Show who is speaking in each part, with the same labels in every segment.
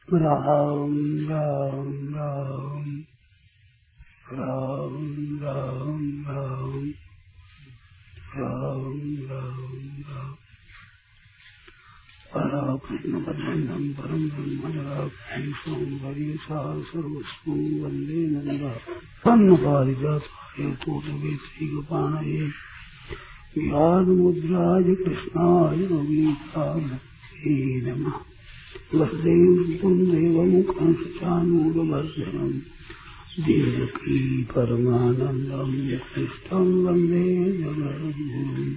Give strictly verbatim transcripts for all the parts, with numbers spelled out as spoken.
Speaker 1: राम राम राम राम राम राम राम राम राम पराकृष्ण परमं परम ब्रह्मनिराख्यं वरीसा सर्वस्व वन्दे नन्दा पन्नपारिजाताय तोषवेत्रैकपाणये ज्ञानमुद्राय कृष्णाय नवीताय नमः। वसुदेवं देवमुखं चानूरमर्दनम् देवकी परमानन्दं कृष्णं वन्दे जगद्गुरुम्।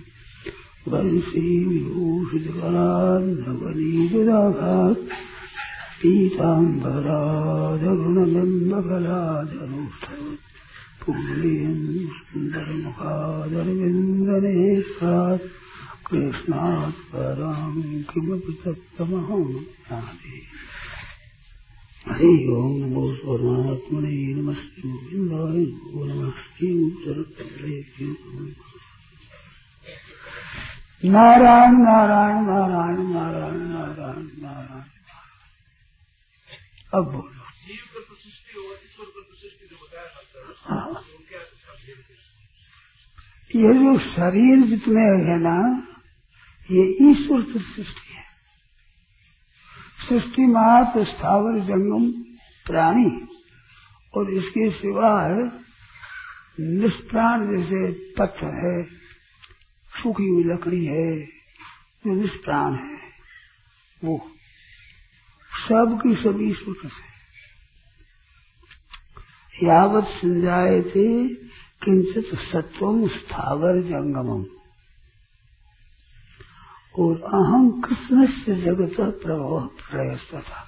Speaker 1: वंशीविभूषितकरान्धवनीविराघात् पीताम्बरादरुणबिम्बफलादनुष्ठत् पुण्यं सुन्दरमुखादरविन्दनेत्रात् कृष्णात् परं किमपि तत्त्वमहं जाने। हरि ओं नमो परमात्मने नमस्ते गोविन्दाय नमस्ते उत्तरप्रदेशे नारायण नारायण नारायण नारायण नारायण नारायण। अब बोलो। हाँ, ये जो शरीर जितने है ना, ये ईश्वर की सृष्टि है। सृष्टि मात्र स्थावर जंगम प्राणी और इसके सिवा है निष्प्राण, जैसे पत्थर है, सूखी हुई लकड़ी है, जो निष्प्राण है, वो सब की सब ईश्वर का है। यावत संजायते किंचित सत्वम स्थावर जंगमम और अहम कृष्ण से जगत प्रभव प्रयस्ता था।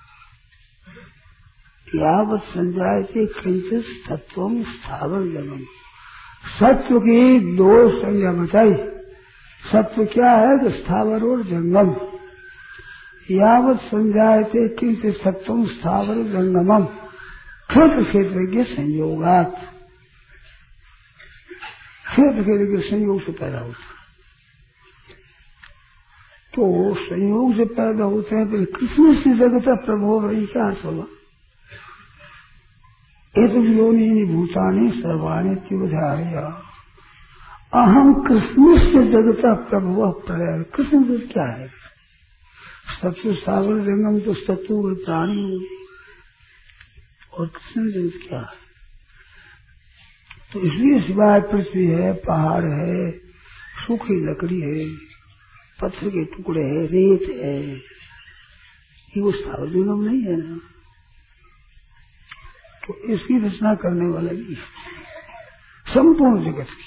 Speaker 1: यावत संजायते किंचित सत्वम स्थावर जंगम। सत्व की दो संज्ञा बताई। सत्व क्या है? तो स्थावर और जंगम। यावत संजायते किंचित सत्वम स्थावर जंगमम क्षेत्र क्षेत्र के संयोगात। क्षेत्र क्षेत्र के संयोग से पैदा होता है। तो संयोग से पैदा होते हैं। तो कृष्ण से जगत प्रभो वही क्या होगा? एक योनि भूतानि सर्वाणि त्रिविधाया अहम कृष्ण से जगत प्रभु प्रलय। कृष्ण जगत क्या है? सत्व सागर जंगम तो सत्व प्राणी होगी और कृष्ण जगत क्या है? तो इसलिए सिवाय पृथ्वी है, पहाड़ है, सूखी लकड़ी है, पत्थर के टुकड़े है, रेत है, ये वो सागर जंगम नहीं है ना। तो इसकी रचना करने वाला भी संपूर्ण जगत की।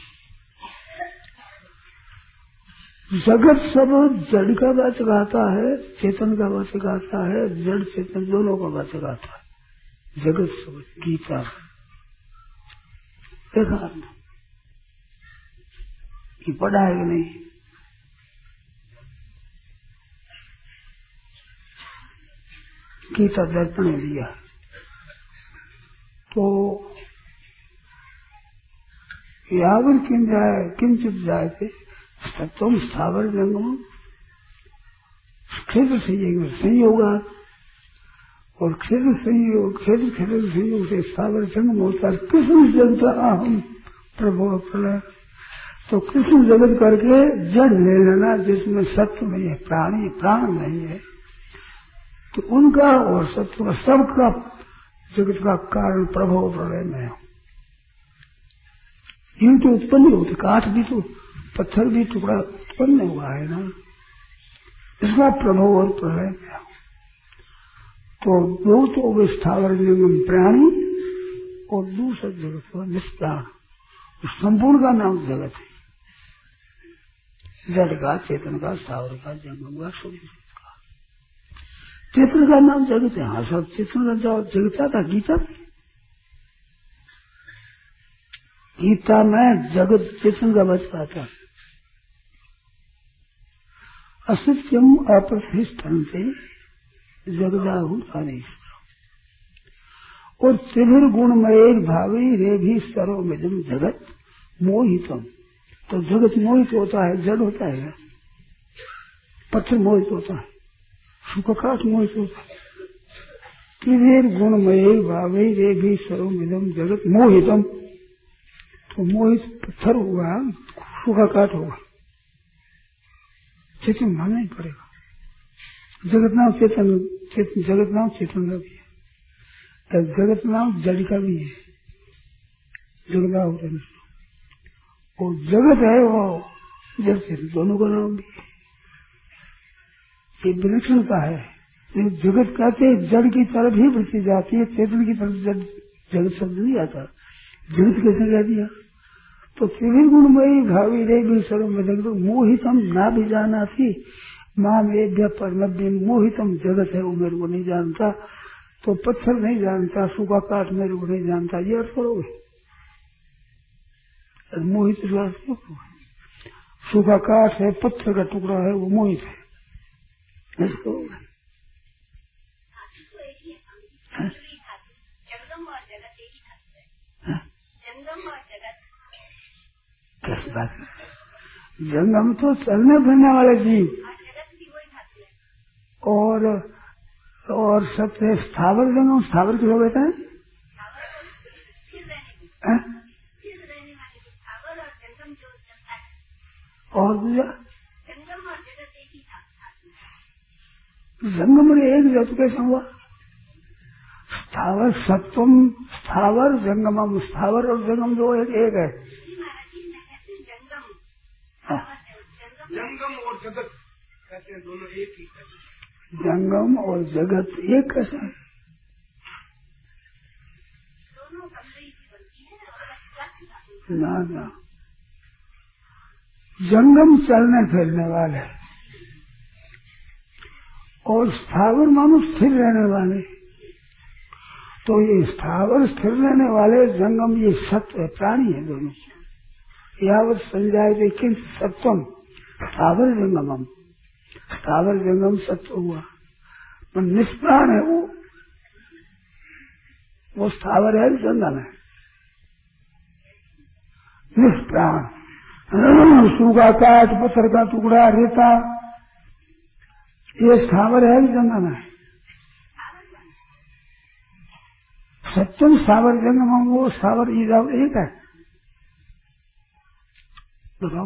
Speaker 1: जगत सब जड़ का वाचक आता है, चेतन का वाचक आता है, जड़ चेतन दोनों का वाचक आता है। जगत सब गीता देखा आपने कि पढ़ा है कि नहीं? गीता दर्पण ने दिया। तो यावन किन जाए किंचित जाए थे सत्वम स्थावर जंगम क्षेत्र संयोग और क्षेत्र संयोग क्षेत्र क्षेत्र संयोग से स्थावर जंगम होता है। कृष्ण जगत अहम प्रभु प्रलय। तो कृष्ण जगत करके जड़ ले लेना जिसमें सत्व नहीं है, प्राणी प्राण नहीं है, तो उनका और सत्व का सबका जगत का कारण प्रभव प्रलय में है। यूं तो उत्पन्न होती, काठ भी तो पत्थर भी टुकड़ा उत्पन्न हुआ है ना, इसका प्रभव और प्रलय में। तो दो तो स्थावर जंगम प्राणी और दूसरा जगत हुआ निष्प्राण। संपूर्ण का नाम जगत है। जड़ का, चेतन का, स्थावर का, जंगम का, सब का। चेतन का नाम जगत है। हाँ, सब चेतन का जगत था गीता में। गीता में जगत चेतन का बचता था। असत्यम अप्रतिष्ठन से जगदाहु अनेश्वर और त्रिभुर गुणमय भावी रे भी सर्वमिदं जगत मोहितम। तो जगत मोहित होता है, जड़ होता है, पत्थर मोहित होता है, सूखा काठ मोहित होता है, किधर गुणमय भावे रे भी सर्वमिदम जगत मोहितम। तो मोहित पत्थर हुआ, सूखा काट होगा, चेतन मानना ही पड़ेगा। जगत नाम चेतन, चेतन जगत नाम चेतन का भी है, जगत नाम जड़ का भी है, जगदा हो रहा और जगत है वो जड़ चेतन दोनों का नाम भी है। ये विलक्षण का है। जगत कहते जड़ की तरफ ही वृत्ति जाती है, चेतन की तरफ जगत शब्द नहीं आता। जगत कैसे कह दिया? तो त्रिविध गुणमयी भावी रे भी सर्व मोहितम ना भी जाना थी माँ वेद्य परमद्य मोहितम जगत है वो मेरे को नहीं जानता, तो पत्थर नहीं जानता, सूखा काठ मेरे को नहीं जानता, ये अर्थ करोगे? मोहित सूखा काठ है, पत्थर का टुकड़ा है, वो मोहित है। इसको कैसी बात है? जंगम तो चलने फिरने वाले जीव और और सबसे स्थावर जंगम, स्थावर किसको कहते हैं? और दूसरा जंगम में एक जगत कैसे हुआ? स्थावर सत्वम स्थावर जंगमम, स्थावर और जंगम दो एक एक है।
Speaker 2: जंगम और जगत कैसे दोनों एक ही है?
Speaker 1: जंगम और जगत एक कैसे है? ना ना, जंगम चलने फिरने वाले और स्थावर मानो स्थिर रहने वाले। तो ये स्थावर स्थिर रहने वाले जंगम ये सत्व है, प्राणी है दोनों। यावत संजायते किंच सत्वम स्थावर जंगमम, स्थावर जंगम सत्व हुआ, पर निष्प्राण है वो, वो स्थावर है जंगम है निष्प्राण। सूखा काठ, पत्थर का टुकड़ा, रेता, ये स्थावर है जंगम है। सत्यम स्थावर जंगमम, वो स्थावर एक है। बताओ,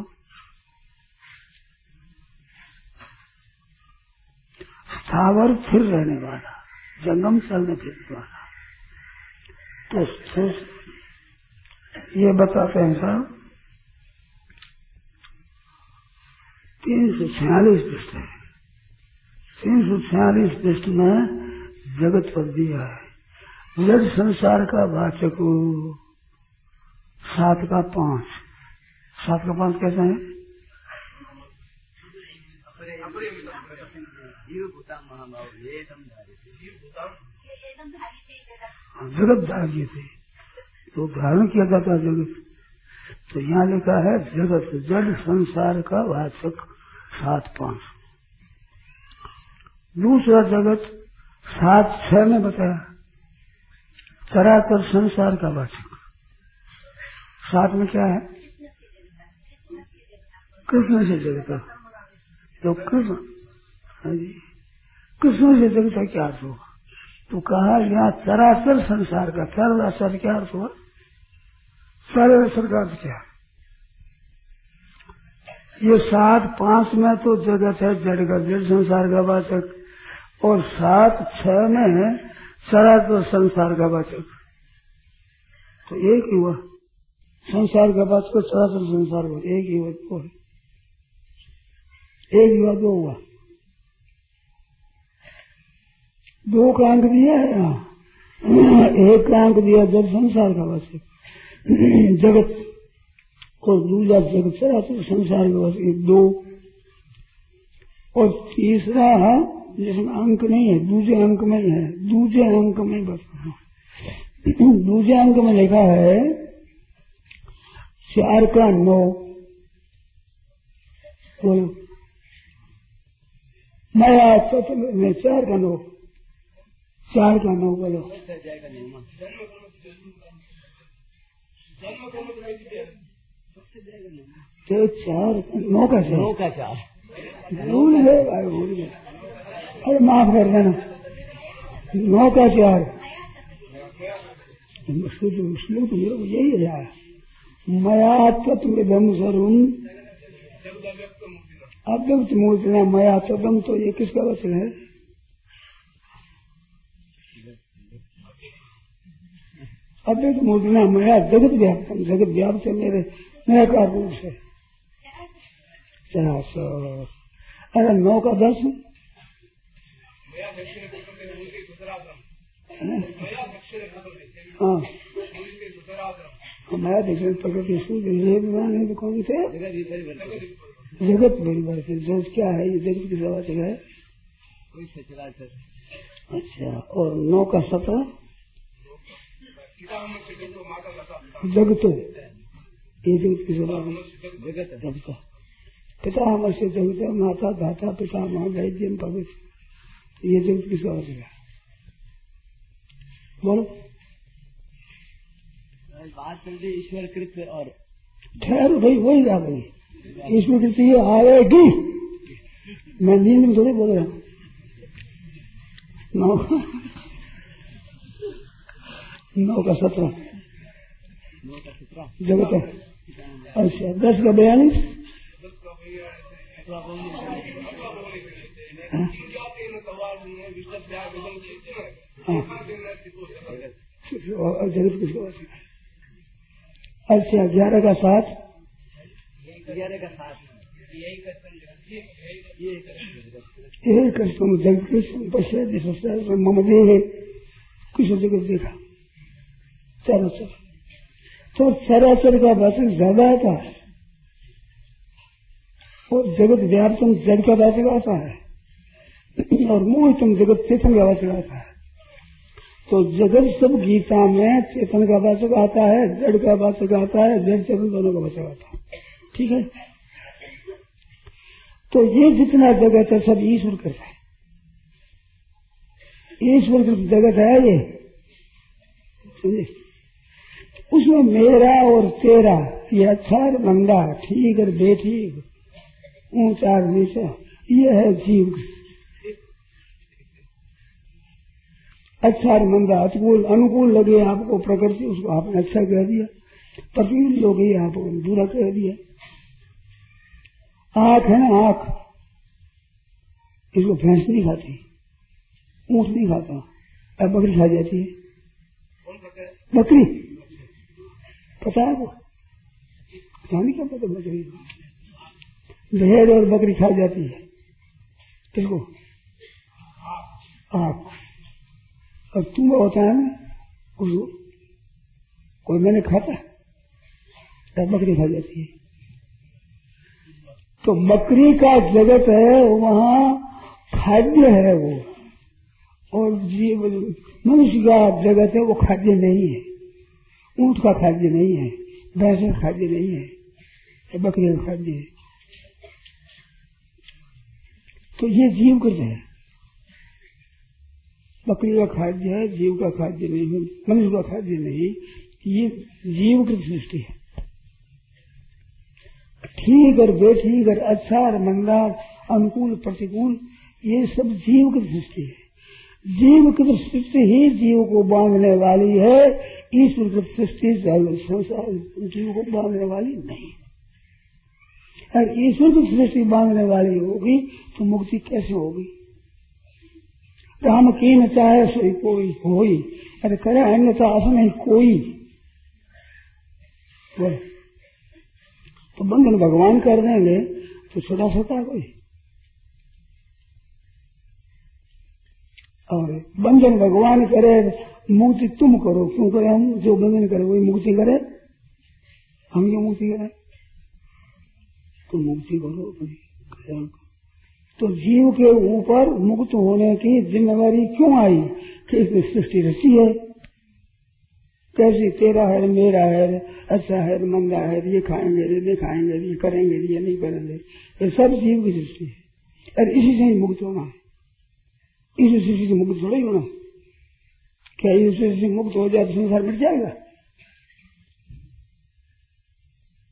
Speaker 1: स्थावर फिर रहने वाला, जंगम चलने फिरने वाला। तो ये बताते हैं साहब, तीन सौ छियालीस पृष्ठ है, तीन सौ छियालीस पृष्ठ में जगत पर दिया है। जड़ संसार का वाचक सात का पांच, सात का पांच कैसे है? जगत धार्य थे, तो धारण किया जाता जगत। तो यहाँ लिखा है जगत जड़ संसार का वाचक सात पांच। दूसरा जगत सात छह में बताया चराचर संसार का वाचक। सात में क्या है? कृष्ण से जगत, तो कृष्ण कृष्ण से जगत का क्या अर्थ होगा? तो कहा यहाँ चराचर संसार का, चराचर क्या अर्थ हुआ? चराचर का अर्थ क्या? ये सात पांच में तो जगत है जड़ का, जड़ संसार का वाचक, और सात छह में चराचर संसार का वाचक। तो एक ही हुआ, संसार का वाचक चराचर संसार का एक ही हुआ, एक हुआ दो हुआ, दो का अंक दिया है यहाँ, एक का अंक दिया जड़ संसार का वाचक जगत, और दूसरा जगत चराचर संसार का वाचक दो, और तीसरा जिसमें अंक नहीं है, दूसरे अंक में है, दूसरे अंक में बता, दूसरे अंक में लिखा है चार का नौ, बोलो नया चतुर्थ में चार का नौ, चार का नौ बोलो। तो चार नौ का चार, नौ का चार भूल गए भाई, भूल गए, अरे माफ कर देना, नौ का चार श्लोक तो यही है, मया तत्वम सर्वम अव्यक्त मूर्तिना मया तदम, तो ये किसका वचन है? अव्यक्त मूर्तिना मया जगत व्याप्तम, जगत व्याप्त है मेरे निराकार रूप से। चार सौ अरे नौ का दस हाँ हमारा दक्षिण प्रकृति सूर्य कौन से जगत परिवर्तन जो क्या है, ये जगत की सभा है। अच्छा, और नौ का सत्रह जगतो, ये जगत की सभा जगत पिता हमसे जगत माता धाता पिता वैद्यम पवित्र, ये जगत की सभा है। बोलो
Speaker 3: बात चल रही ईश्वर कृत और
Speaker 1: ठहरो भाई, वही आ गई ईश्वर कृत ये आएगी। मैं नींद में थोड़ी बोल रहा हूँ। नौ नौ का सत्रह जगत है। अच्छा, दस का बयालीस जगत किसको? अच्छा, ग्यारह का साथ
Speaker 3: ग्यारह का साथ
Speaker 1: यही कष्टों में जगत कृष्ण पश्चात मम देह कुछ जगत देखा चराचर, तो चराचर का वाचक ज्यादा आता है और जगत व्याप्तम जड़ का वाचक आता है और मोहितम जगत चेतन का वाचक आता है। तो जगत सब गीता में चेतन का वाचक आता है, जड़ का वाचक आता है, जड़ चेतन दोनों का वाचक आता है। ठीक है, तो ये जितना जगत है सब ईश्वर करता है, ईश्वर की जगत है ये, समझे? उसमें मेरा और तेरा, ये अच्छा और मंदा, ठीक और बेठीक, ऊंचा और नीचा, ये है जीव। अच्छा और मंदा, अनुकूल अनुकूल लगे आपको प्रकृति, उसको आपने अच्छा कह दिया, प्रतिकूल हो गई आपको बुरा कह दिया। आंख है ना, आंख, इसको भैंस नहीं खाती, ऊंट नहीं खाता, अब बकरी खा जाती है। बकरी पता है वो जानी क्या पता? बकरी भेड़ और बकरी खा जाती है किसको? आंख। और तुम होता है ना उसको, कोई मैंने खाता है, बकरी खा जाती है। तो बकरी का जगत है वहाँ खाद्य है वो, और जीव मनुष्य का जगत है वो खाद्य नहीं है, ऊंट का खाद्य नहीं है, भैंस का खाद्य नहीं है, बकरी का खाद्य है। तो ये जीव कृत है, बकरी का खाद्य है, जीव का खाद्य नहीं है, मनुष्य का खाद्य नहीं, ये जीव कृत सृष्टि है। ठीक और बेठीक और अच्छा और मंदा, अनुकूल प्रतिकूल, ये सब जीव की सृष्टि है। जीव की सृष्टि ही जीव को बांधने वाली है, ईश्वर की सृष्टि संसार जीव को बांधने वाली नहीं। अगर ईश्वर की सृष्टि बांधने वाली होगी तो मुक्ति कैसे होगी? राम की न चाहे सोई कोई होई, अरे करे अन्यथा असमय कोई। बोलो, तो बंधन भगवान कर देंगे तो छोटा छोटा कोई, और बंधन भगवान करे मुक्ति तुम करो, क्यों करे? हम जो बंधन करे वही मुक्ति करे, हम क्यों मुक्ति करें? तो मुक्ति करो। तो जीव के ऊपर मुक्त होने की जिम्मेवारी क्यों आई कि इसमें सृष्टि रची है, कैसी? तेरा है, मेरा है, अच्छा है, मंदा है, ये खाएंगे, ये नहीं खाएंगे, ये करेंगे, ये नहीं करेंगे, ये सब जीव की सृष्टि है। और इसी से ही मुक्त होना है, इसी सृष्टि से मुक्त थोड़ा ही होना। क्या इस सृष्टि से मुक्त हो जाए तो संसार मिट जाएगा?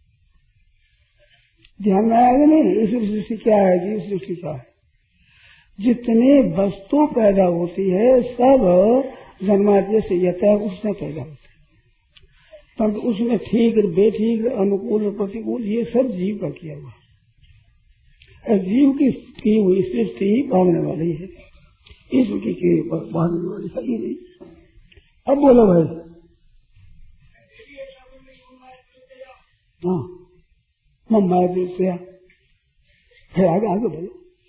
Speaker 1: ध्यान में आएगा नहीं? इस सृष्टि क्या है, जीव सृष्टि क्या है? जितने वस्तु पैदा होती है सब जन्माद्य से यथा उसमें पैदा होती है, परंतु उसमें ठीक बेठीक अनुकूल प्रतिकूल ये सब जीव का किया हुआ है। जीव की की हुई सृष्टि भागने वाली है, ईश्वर की की भागने वाली सही नहीं। अब बोलो भाई। हाँ मम्मा से फिर आगे आगे बोलो।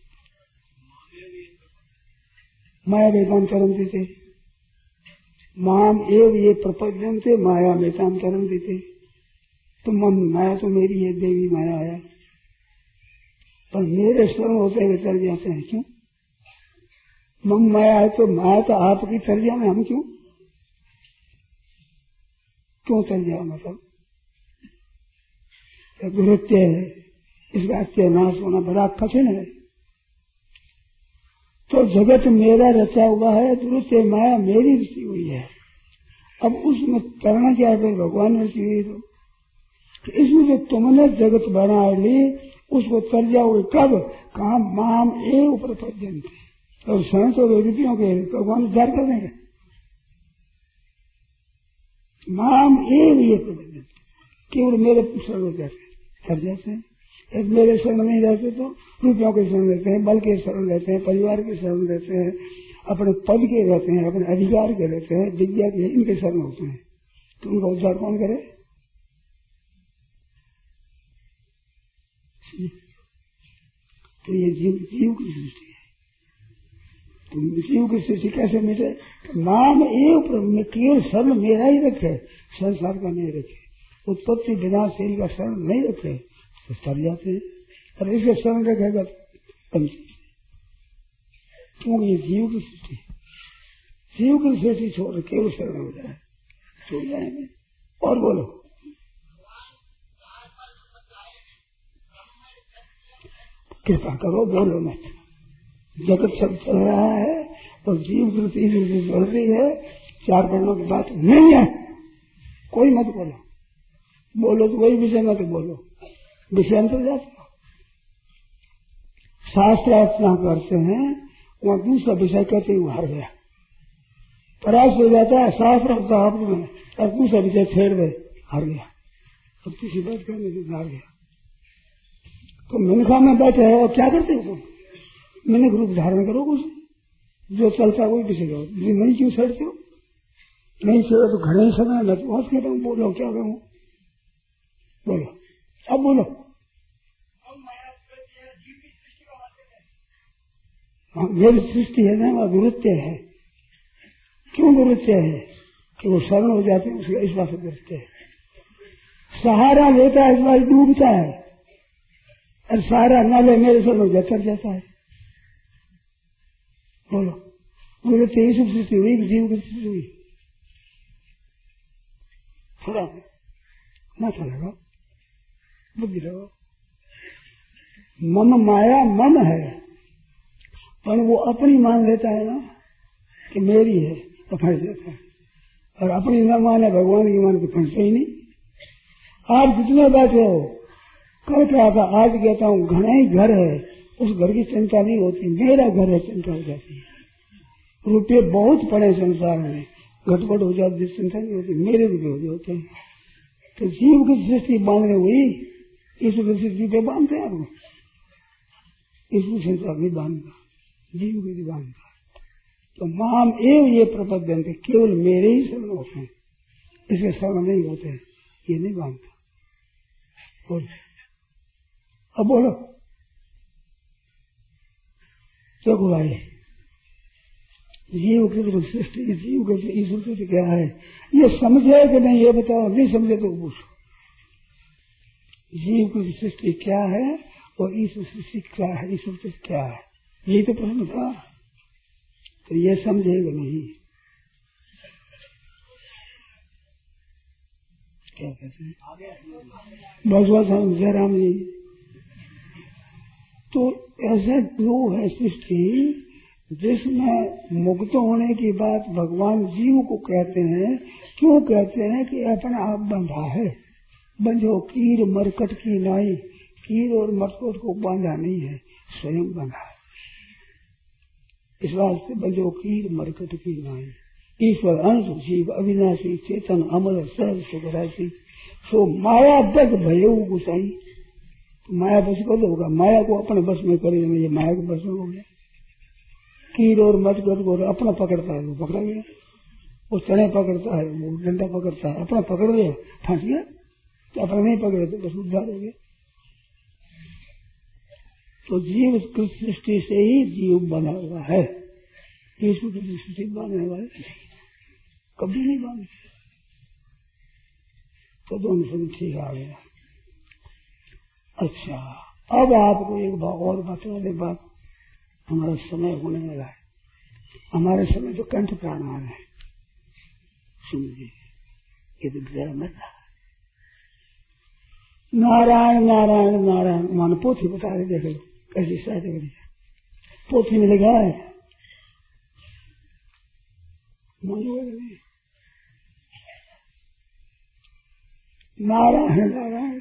Speaker 1: माया वेदांत करती थे, माम एव ये प्रपंचन थे, माया वेदांत करती थे। तो मम माया तो मेरी है, देवी माया है, पर मेरे स्वर्ण होते हुए चल जाते हैं। क्यों? मम माया है तो माया तो आपकी चल जाए, हम क्यों क्यों चल जाओ? मतलब गुरुत्व है, इसका अत्य नाश होना बड़ा कठिन है। तो जगत मेरा रचा हुआ है, दुरुत्य माया मेरी रची हुई है। अब उसमें करना क्या है? भगवान रची हुई तो, तो इसमें जो तुमने जगत बना ली उसको चल जाओगे कब? कहा माम एव प्रपंचन थे। और स्वयं तो रुपयों के भगवान उद्धार कर देंगे। माम एव ये प्रपंचन केवल मेरे शरण में जाते चल जाते हैं। एक मेरे शरण नहीं रहते तो रुपयों के शरण रहते हैं, बल के शरण रहते हैं, परिवार के शरण रहते हैं, अपने पद के रहते हैं, अपने अधिकार के रहते हैं, विद्या के, इनके शरण होते हैं। तो उनका उद्धार कौन करे? तो ये जीव जीव की सृष्टि है। तो जीव की सृष्टि कैसे मिले? नाम एक केवल शरण मेरा ही रखे, संसार का नहीं रखे, उत्पत्ति विनाशशील का शरण नहीं रखे तो चल जाते हैं। और इसके शरण रखेगा क्योंकि ये जीव की सृष्टि, जीव की सृष्टि छोड़ केवल शरण हो जाए, छोड़ जाएंगे। और बोलो। कृपा करो, बोलो मत। जगत सब चल रहा है और जीव वृत्ति बढ़ रही है, चार वर्णों की बात नहीं है, कोई मत बोलो। बोलो तो वही विषय मत बोलो, विषय अंतर जाता। शास्त्र अर्चना करते हैं, वहाँ दूसरा विषय कहते ही हार गया, प्रयास हो जाता है। शास्त्र और दूसरा विषय छेड़ दे, हार गया। अब किसी बात करने से हार गया। तो मिनखा में बैठे है और क्या करते हो तुम? मिनख रूप धारण करो, कुछ जो चलता है वही विषय करो। नहीं क्यों छेड़ते हो? नहीं छेड़ो तो घड़े ही समय मैं तो बहुत कहता हूँ, बोलो क्या करूँ? बोलो, अब बोलो। हाँ, मेरी सृष्टि है ना, वह दुरुत्य है। क्यों दुरुत्य है? कि वो शरण हो जाते हैं, उसका इस बात से दुरुत्य है। सहारा लेता है, इस बात डूबता है, और सहारा न ले मेरे शरण हो जाता जाता है। बोलो, दुरुत्य ही सब सृष्टि हुई, जीव की सृष्टि हुई। थोड़ा ना चलेगा, बुद्धि रहो। मम माया मम है, पर वो अपनी मान लेता है ना कि मेरी है, तो फंस जाता है। और अपनी न माने भगवान की मान के फंसते ही नहीं। आप जितने बैठे हो, कल क्या था, आज कहता हूँ घना ही घर है, उस घर की चिंता नहीं होती, मेरा घर है चिंता हो जाती है। रुपये बहुत पड़े संसार में, घटपट हो जाती, चिंता नहीं होती, मेरे रुपये होते हैं। तो जीव की सृष्टि बांधने हुई, ईश्वर की सृष्टि पे बांधते हैं आप। ईश्वर संसार नहीं बांधता, जीव की भी बांधता। तो माम एव ये प्रपंचन थे, केवल मेरे ही शरण होते हैं, इसके शरण नहीं होते, ये नहीं बांधता। बोल, अब बोलो। देखो भाई, जीव की सृष्टि, जीव की ईश्वर सृष्टि क्या है, ये समझे कि नहीं ये बताओ। नहीं समझे तो पूछो, जीव की सृष्टि क्या है और ईश्वर सृष्टि क्या है, ईश्वर सृष्टि क्या है, यही तो प्रश्न था। तो ये समझेगा नहीं, क्या कहते हैं भगवान जयराम जी। तो ऐसा जो है सृष्टि जिसमें मुक्त होने की बात भगवान जीव को कहते हैं। क्यों कहते हैं? कि अपना आप बंधा है, बंधो कीर मरकट की नाई, कीर और मरकट को बांधा नहीं है, स्वयं बंधा है। इस वास्ते बजो कीर मरकट की नाई। ईश्वर अंश जीव अविनाशी चेतन अमर सहज सुख राशि। सो माया बस भयो गुसाई। तो माया बस कर होगा, माया को अपने बस में करे, ये माया के बस में हो गया। कीर और मरकट को अपना पकड़ता है, वो पकड़ा गया। वो चने पकड़ता है, वो डंडा पकड़ता है, अपना पकड़ लिया फंस गया। तो अपना नहीं पकड़े तो बस उद्धार हो गया। तो जीव की सृष्टि से ही जीव बना हुआ है, ईश्वर की सृष्टि बनाने वाले कभी नहीं बने। तो दोनों सब ठीक आ गया। अच्छा, अब आपको एक बात और बता दे, बात हमारा समय होने वाला है। हमारे समय तो कंठ प्राणायाम है, सुनिए, ये तो जरा मत। नारायण नारायण नारायण मान पोथी बता रहे, देख लो कैसी शायद पोथी में लिखा है। नारायण नारायण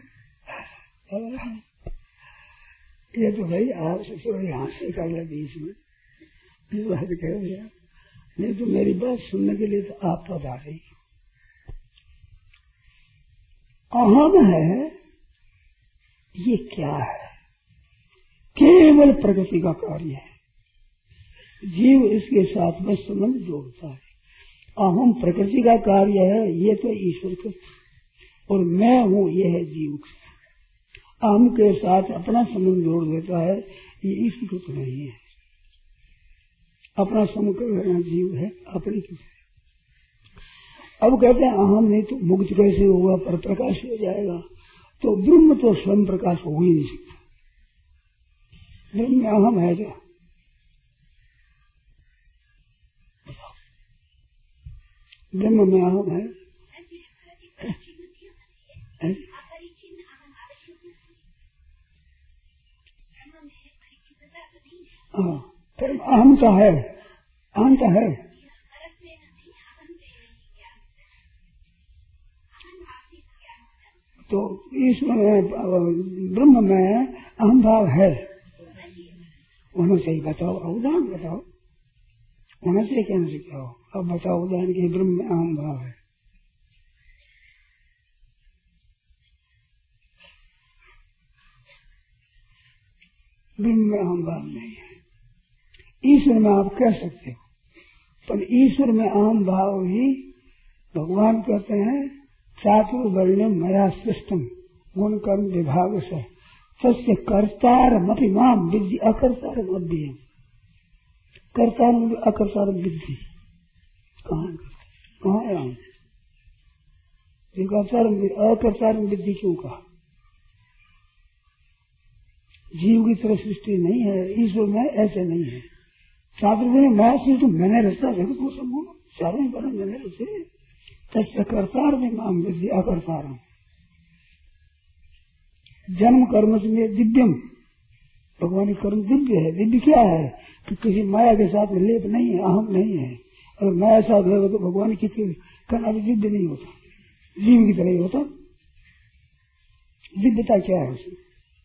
Speaker 1: ये तो भाई आपसे थोड़ा यहाँ से कर ले बीच में, इस बात कह दिया। नहीं तो मेरी बात सुनने के लिए तो आप तो आ रही। अहम है, ये क्या है? केवल प्रगति का कार्य है। जीव इसके साथ में संबंध जोड़ता है। अहम प्रकृति का कार्य है, ये तो ईश्वर का, और मैं हूँ, ये है जीव का। अहम के साथ अपना संबंध जोड़ देता है, ये ईश्वर तो नहीं है। अपना संबंध कर जीव है, अपनी की। अब कहते हैं अहम नहीं तो मुक्त कैसे होगा, पर प्रकाश हो जाएगा। तो ब्रह्म तो स्वयं प्रकाश हो ही नहीं सकता। ब्रह्म में अहम है क्या? ब्रह्म में अहम है, है? हाँ, अहम का है, अहम का है। तो ईश्वर ब्रह्म में अहम भाव है, होना चाहिए। बताओ, उदाहरण बताओ, होना चाहिए क्या नहीं क्या हो? अब बताओ उदाहरण के ब्रह्म में अहम भाव है। ब्रह्म में अहम भाव नहीं है। ईश्वर में आप कह सकते हो, पर ईश्वर में अहम भाव ही भगवान कहते हैं चातुर्वर्ण मया सृष्टम गुण कर्म विभाग से सस्य कर्तार मपि माम विद्धि अकर्तार मध्य। कर्तार अकर्तार विद्धि कहाँ कहाँ है? अकर्तार विद्धि क्यों कहा? जीव की तरह सृष्टि नहीं है, ईश्वर में ऐसे नहीं है। चातुर्वर्ण मया सृष्टि, मैंने रचा जगत को सब चारों पर मैंने रचे। तस्य कर्तार में माम विद्धि अकर्तार। जन्म कर्म से दिव्यम, भगवान का कर्म दिव्य है। दिव्य क्या है कि किसी माया के साथ में लेप नहीं है, अहम नहीं है। अगर माया साथ लेगा तो भगवान की कर्म दिव्य नहीं होता, जीव की तरह ही होता। दिव्यता क्या है उसमें?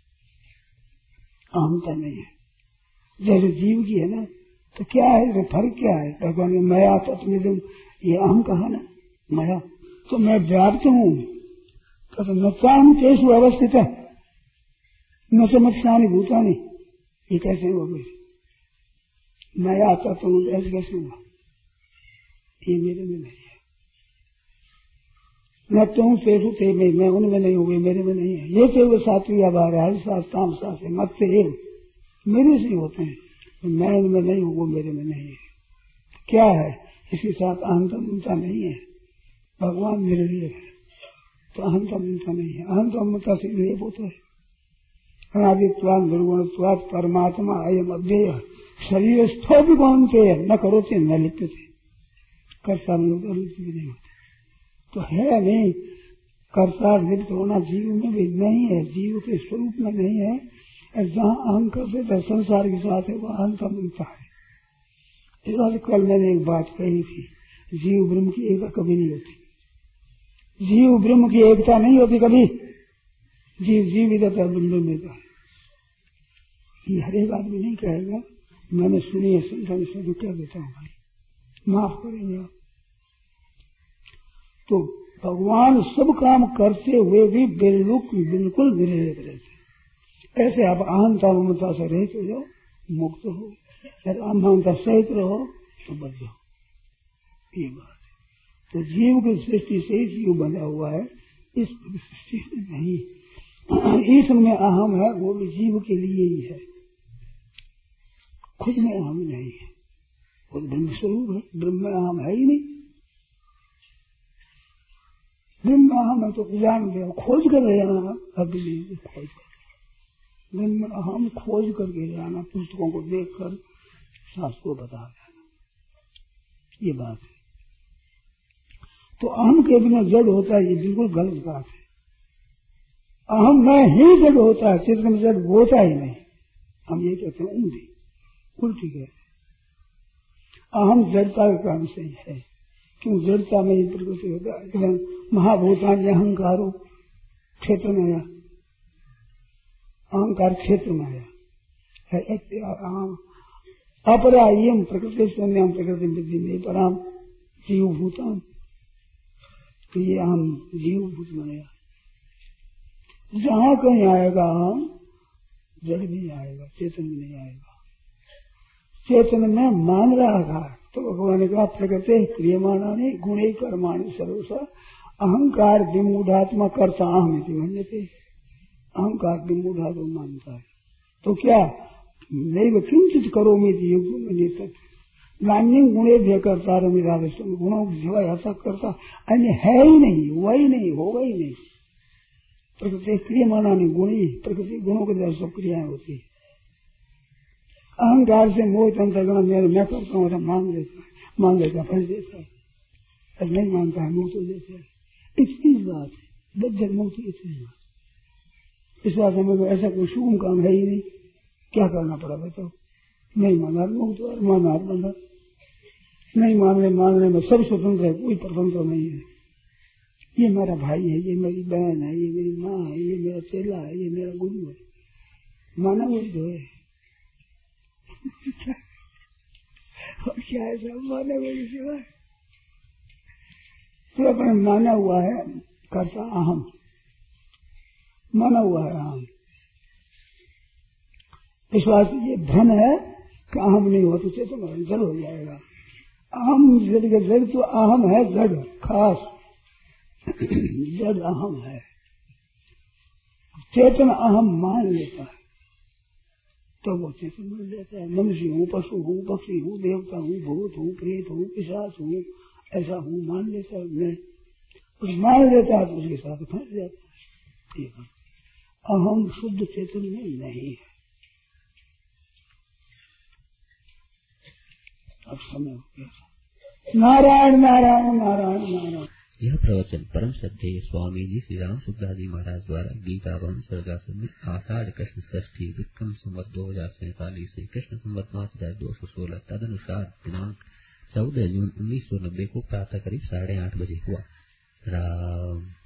Speaker 1: अहमता नहीं है। जैसे जीव की है ना, तो क्या है फर्क क्या है? भगवान ने माया तत्व ये अहम कहा ना, माया तो मैं व्याप्त हूँ। तो नचाहम केशु अवस्थित है, न समक्षानी भूतानी, ये कैसे हो गए? मैं आता तो ऐसे कैसे हुआ? ये मेरे में नहीं है। न तुम तेरु ते में, मैं उनमें नहीं हुए, मेरे में नहीं है। ये तो वो सात्विक आभार है, सात काम सात है, मत से मेरे से होते हैं, तो मैं उनमें नहीं हूँ, वो मेरे में नहीं है। क्या है? इसके साथ अहंता नहीं है। भगवान मेरे लिए है, तो अहंता ममता नहीं है। अहंता ममता से लेप होता है। अनादित्वान दुर्गुणत्वात् परमात्मा अयम अव्यय शरीर स्थो भी कौनते न करो थे न लिप्त थे, कर्ता लिप्त भी नहीं होते। तो है नहीं, कर्ता लिप्त होना जीव में भी नहीं है, जीव के स्वरूप में नहीं है। जहाँ अहम करते संसार के साथ है, वह अहंता ममता है। इस बात कल मैंने एक बात कही थी, जीव ब्रह्म की एकता कभी नहीं होती। जीव ब्रह्म की एकता नहीं होती कभी। जीव जीव रहता है, ब्रह्म में रहता है। ये हर एक आदमी नहीं कहेगा, मैंने सुनी है संतान से क्या देता हूँ भाई, माफ करेंगे आप। तो भगवान सब काम करते हुए भी बिल्कुल विरहित रहते। ऐसे आप अहंता ममता से रहित हो जाओ, मुक्त हो, और अहंता सहित रहो तो बच जाओ। ये बात है। तो जीव की सृष्टि से ही जीव बना हुआ है, इस सृष्टि से नहीं। इसमें अहम है, वो भी जीव के लिए ही है, खुद में अहम नहीं है। वो ब्रह्म स्वरूप है, ब्रह्म में अहम है ही नहीं। ब्रह्म अहम है तो जान गया, खोज कर जाना, अभी नहीं खोज कर ब्रह्म अहम खोज करके जाना, पुस्तकों को देखकर शास्त्र को बता देना, ये बात है। तो अहम के बिना जड़ होता है, ये बिल्कुल गलत बात है। अहम में ही जड़ होता है, चित्त में जड़ होता ही नहीं। हम ये कहते हैं ऊंधी उल्टी कहते हैं। अहम जड़ता के काम से ही है, क्यों जड़ता में ही प्रकृति होता है। महाभूतान अहंकारो क्षेत्र में आया, अहंकार क्षेत्र में आया। अपरा यम प्रकृति शून्यम प्रकृति बुद्धि में पराम जीव भूतान, तो ये हम जीव भूत में आया। जहाँ कहीं आएगा हम, जड़ नहीं आएगा, चेतन में नहीं आएगा। चेतन में मान रहा था तो भगवान ने कहा प्रकृति क्रियमाणानि गुणे कर्माणि सर्वसा अहंकार विमूढ़ात्मा कर्ता अहम इति मन्यते। अहंकार विमूढ़ात्मा मानता है तो क्या नैव किंचित करोमि इति युक्तो मन्यते। नान्यं गुणे भय करता रमिरावेशम, गुणों की सेवा ऐसा करता अन्य है ही नहीं, हुआ ही नहीं, होगा ही नहीं। प्रकृति क्रियमाणानि गुणी, प्रकृति गुणों के द्वारा सब क्रियाएं होती है। अहंकार से मोह अंतर्गण मेरे मैं करता हूँ, मान लेता है, मान लेता फल देता है, और नहीं मानता है मुंह तो देता है। इतनी बात है, बद्धर मुक्ति इतनी बात। इस बात में ऐसा कोई शुभ काम है ही नहीं, क्या करना पड़ा बताओ। नहीं माना मुक्त, माना बंधा, नहीं मानने मानने में सब स्वतंत्र है, कोई स्वतंत्र नहीं है। ये मेरा भाई है, ये मेरी बहन है, ये मेरी माँ है, ये मेरा चेला है, ये मेरा गुरु है, माना वो है। और क्या है सब माना मेरी सेवा, तो अपने माना हुआ है करता अहम, माना हुआ है अहम। विश्वास ये भ्रम है कि अहम नहीं हो तो चेतन जड़ हो जाएगा। अहम जड़ के जड़ तो अहम है, जड़ खास जड़ अहम है। चेतन अहम मान लेता है तो वो चेतन मान लेता है। मनुष्य हूँ, पशु हूँ, पक्षी हूँ, देवता हूँ, भूत हूँ, प्रेत हूँ, पिशाच हूँ, ऐसा हूँ मान लेता है। मैं कुछ मान लेता है तो उसके साथ फंस जाता है। अहम शुद्ध चेतन में नहीं है। अब समय हो गया। नारायण नारायण नारायण नारायण।
Speaker 4: यह प्रवचन परम श्रद्धेय स्वामी जी श्री राम सुखदास महाराज द्वारा गीता वन सर्गा समित आषाढ़ कृष्ण षष्ठी विक्रम संवत दो हजार सैतालीस से कृष्ण संवत पाँच हजार दो सौ सोलह तदनुसार दिनांक चौदह जून उन्नीस सौ नब्बे को प्रातः करीब साढ़े आठ बजे हुआ। राम